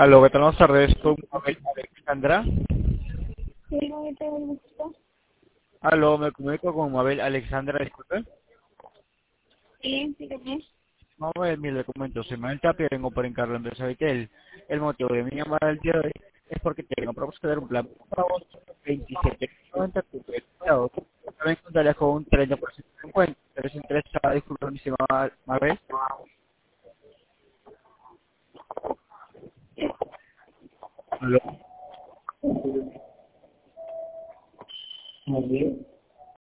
Aló, ¿qué tal? Buenas tardes, con Mabel Alexandra. Sí, no me tengo gusto. Aló, me comunico con Mabel Alexandra, disculpe. Sí, dígame. Vamos a ver, mire, le comento, soy Manuel Tapia, vengo por encargo de la empresa Vitel. El motivo de mi llamada del día de hoy es porque tengo para buscar un plan para vos 27.90 cubrido. También contaría con un 30% de descuento. ¿Eres interesada? Disculpe, mi estimada Mabel. Aló. Muy bien.